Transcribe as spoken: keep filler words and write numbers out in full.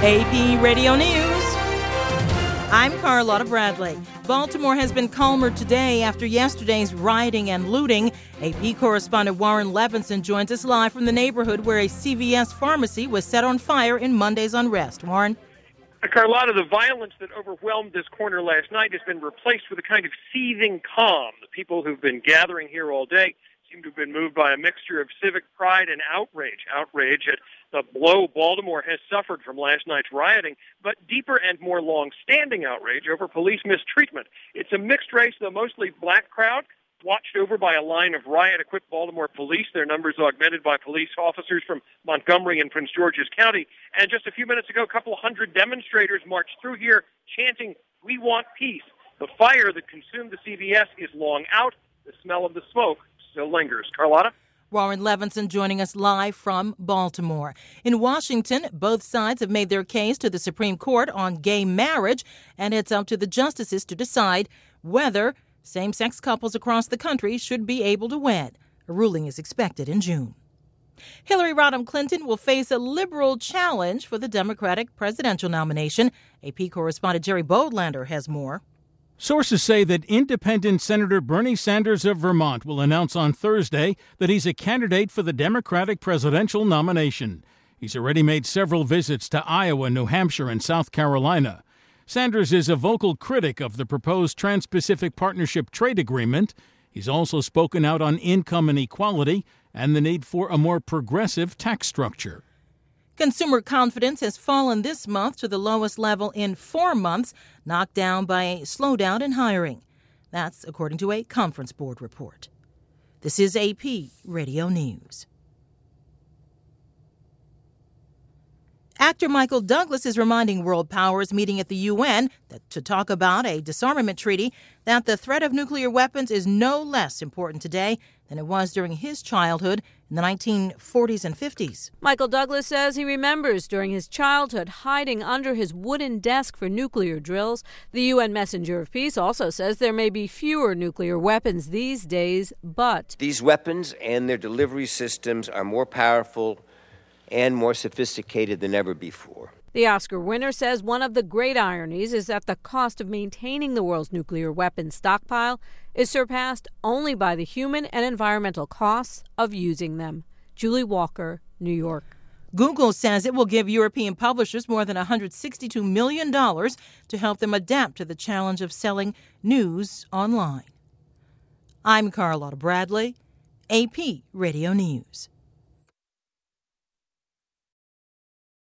A P Radio News. I'm Carlotta Bradley. Baltimore has been calmer today after yesterday's rioting and looting. A P correspondent Warren Levinson joins us live from the neighborhood where a C V S pharmacy was set on fire in Monday's unrest. Warren? Carlotta, the violence that overwhelmed this corner last night has been replaced with a kind of seething calm. The people who've been gathering here all day seem to have been moved by a mixture of civic pride and outrage. Outrage at the blow Baltimore has suffered from last night's rioting, but deeper and more long-standing outrage over police mistreatment. It's a mixed race, though mostly black crowd, watched over by a line of riot-equipped Baltimore police, their numbers augmented by police officers from Montgomery and Prince George's County. And just a few minutes ago, a couple hundred demonstrators marched through here chanting, "We want peace." The fire that consumed the C V S is long out. The smell of the smoke still lingers. Carlotta? Warren Levinson joining us live from Baltimore. In Washington, both sides have made their case to the Supreme Court on gay marriage, and it's up to the justices to decide whether same-sex couples across the country should be able to wed. A ruling is expected in June. Hillary Rodham Clinton will face a liberal challenge for the Democratic presidential nomination. A P correspondent Jerry Bodlander has more. Sources say that independent Senator Bernie Sanders of Vermont will announce on Thursday that he's a candidate for the Democratic presidential nomination. He's already made several visits to Iowa, New Hampshire, and South Carolina. Sanders is a vocal critic of the proposed Trans-Pacific Partnership trade agreement. He's also spoken out on income inequality and the need for a more progressive tax structure. Consumer confidence has fallen this month to the lowest level in four months, knocked down by a slowdown in hiring. That's according to a Conference Board report. This is A P Radio News. Actor Michael Douglas is reminding world powers meeting at the U N that to talk about a disarmament treaty that the threat of nuclear weapons is no less important today than it was during his childhood in the nineteen forties and fifties. Michael Douglas says he remembers during his childhood hiding under his wooden desk for nuclear drills. The U N Messenger of Peace also says there may be fewer nuclear weapons these days, but these weapons and their delivery systems are more powerful and more sophisticated than ever before. The Oscar winner says one of the great ironies is that the cost of maintaining the world's nuclear weapons stockpile is surpassed only by the human and environmental costs of using them. Julie Walker, New York. Google says it will give European publishers more than one hundred sixty-two million dollars to help them adapt to the challenge of selling news online. I'm Carlotta Bradley, A P Radio News.